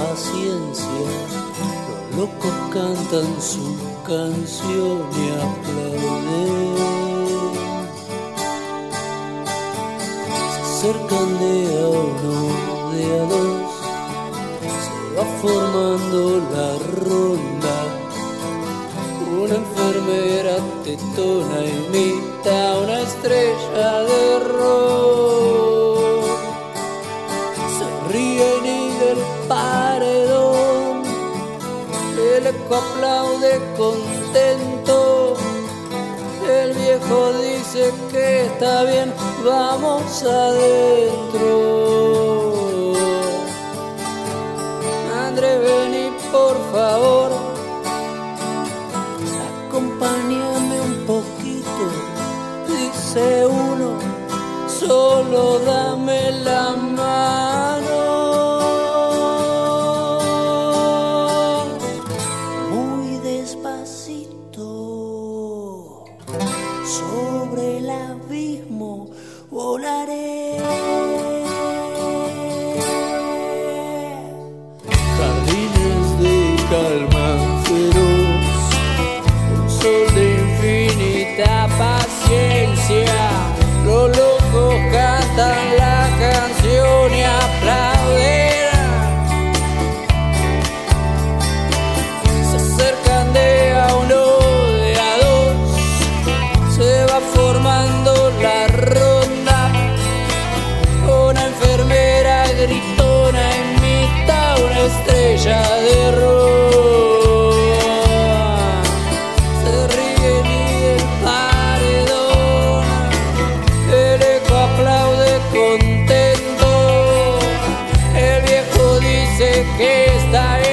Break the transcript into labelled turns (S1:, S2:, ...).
S1: paciencia, los locos cantan su canción y aplauden. Se acercan de a uno, de a dos, se va formando la ronda. Una enfermera tetona imita a una estrella de rock. Se ríen y del paredón el eco aplaude contento. El viejo dice que está bien, vamos adentro. Andrés, vení por favor, acompáñame un poquito, dice uno, solo dame la mano. Muy despacito, sobre el abismo volaré. Jardines de calma feroz, sol de infinita paciencia, los locos cantan la canción y aplauden. Se acercan de a uno, de a dos, se va formando la ronda. Una enfermera gritona imita a una estrella de rock. Contento, el viejo dice que está